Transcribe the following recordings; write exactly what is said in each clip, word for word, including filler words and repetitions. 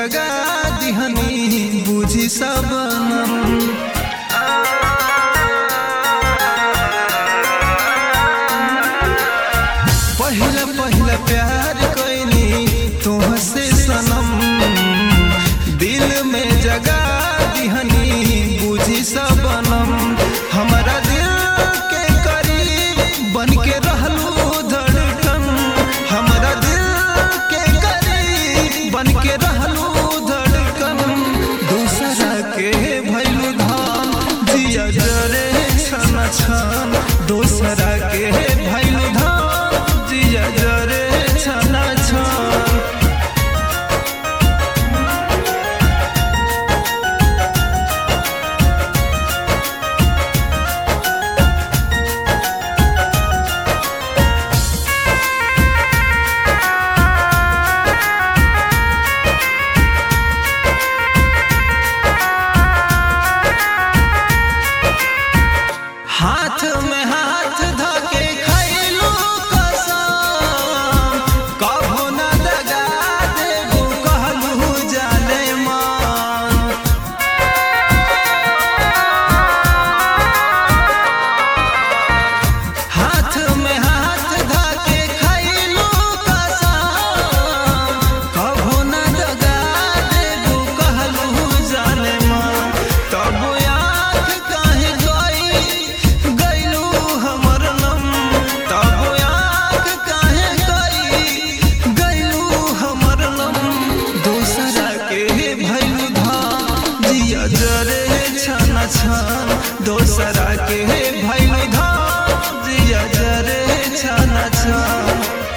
जगा दिहनी बुझी सबनम। पहला पहला प्यार कैनी तुहसे सनम, दिल में जगा दिहनी बुझी सबनम। हमारा दिल के करीब बन के रहलू धड़कन, हमारा दिल के करीब बन के रहलू धड़कन। दूसरा के भैलू धान जिया जरे छन छन, दूसरा के भैलू धान जिया जरे छन छन। हाथ में हाथ धके खैलू कसम, कभो न दगा देबू कहलू जाने मन। हाथ में हाथ धके खैलू कसम, कभो न दगा देबू कहलू जाने मन। तब आँख काहे गई गईलू हमर नम, तब आँख काहे गई गईलू हमर नम। दूसरा के भैलू धान जिया जरे छन छन, दूसरा के भैलू धान जिया जरे छन छन।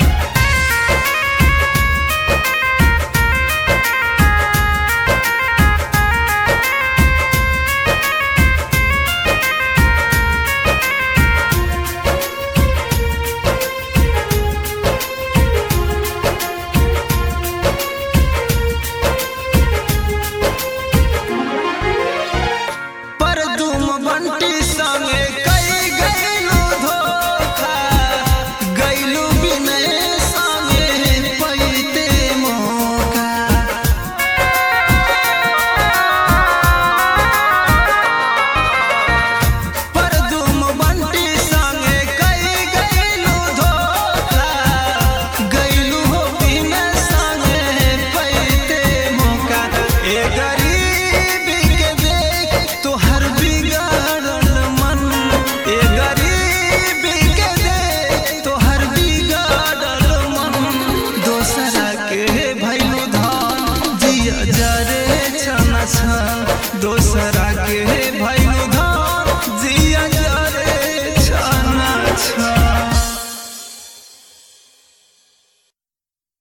पर तुम बंटी संगे कई गईलू धोखा, गईलू बिनय संगे पैते मौका। पर तुम बंटी संगे कई गईलू धोखा, गईलू हो बिनय संगे पैते मौका। ए गरीबी के देख तोहर बिगड़ल मन, ए गरीबी के देख तोहर बिगड़ल मन। दूसरा के भैलू धान जिया जरे छन छन, दूसरा के भैलू